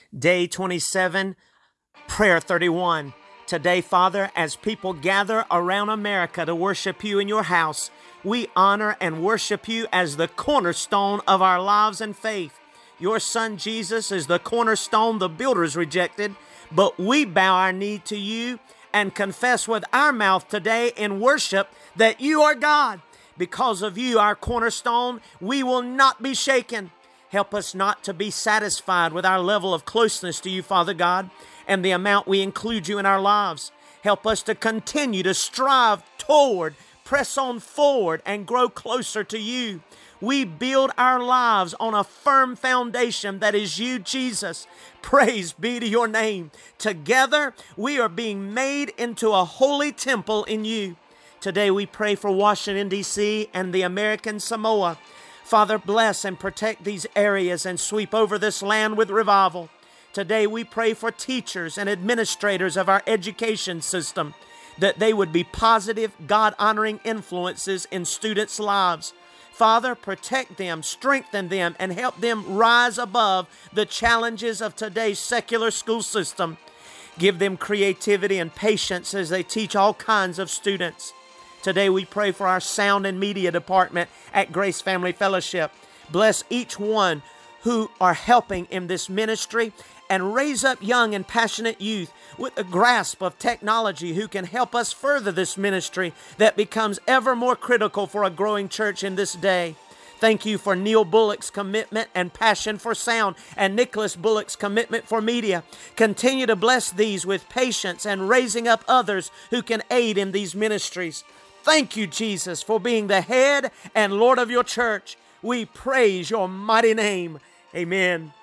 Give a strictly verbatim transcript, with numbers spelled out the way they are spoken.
Day twenty-seven, Prayer thirty-one. Today, Father, as people gather around America to worship you in your house, we honor and worship you as the cornerstone of our lives and faith. Your Son Jesus is the cornerstone the builders rejected, but we bow our knee to you and confess with our mouth today in worship that you are God. Because of you, our cornerstone, we will not be shaken. Help us not to be satisfied with our level of closeness to you, Father God, and the amount we include you in our lives. Help us to continue to strive toward, press on forward, and grow closer to you. We build our lives on a firm foundation that is you, Jesus. Praise be to your name. Together, we are being made into a holy temple in you. Today, we pray for Washington, D C and the American Samoa. Father, bless and protect these areas and sweep over this land with revival. Today we pray for teachers and administrators of our education system, that they would be positive, God-honoring influences in students' lives. Father, protect them, strengthen them, and help them rise above the challenges of today's secular school system. Give them creativity and patience as they teach all kinds of students. Today we pray for our sound and media department at Grace Family Fellowship. Bless each one who are helping in this ministry and raise up young and passionate youth with a grasp of technology who can help us further this ministry that becomes ever more critical for a growing church in this day. Thank you for Neil Bullock's commitment and passion for sound and Nicholas Bullock's commitment for media. Continue to bless these with patience and raising up others who can aid in these ministries. Thank you, Jesus, for being the head and Lord of your church. We praise your mighty name. Amen.